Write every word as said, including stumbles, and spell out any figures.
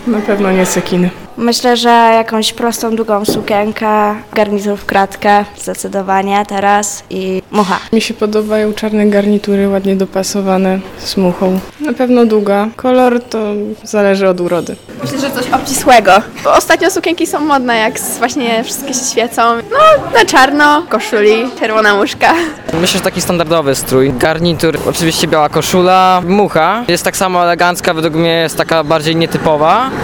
Na pewno nie cekiny. Myślę, że jakąś prostą, długą sukienkę, garnitur w kratkę, zdecydowanie teraz i mucha. Mi się podobają czarne garnitury, ładnie dopasowane z muchą. Na pewno długa. Kolor to zależy od urody. Myślę, że coś obcisłego, bo ostatnio sukienki są modne, jak właśnie wszystkie się świecą. No, na czarno, koszuli, czerwona muszka. Myślę, że taki standardowy strój. Garnitur, oczywiście biała koszula, mucha. Jest tak samo elegancka, według mnie jest taka bardziej nietypowa.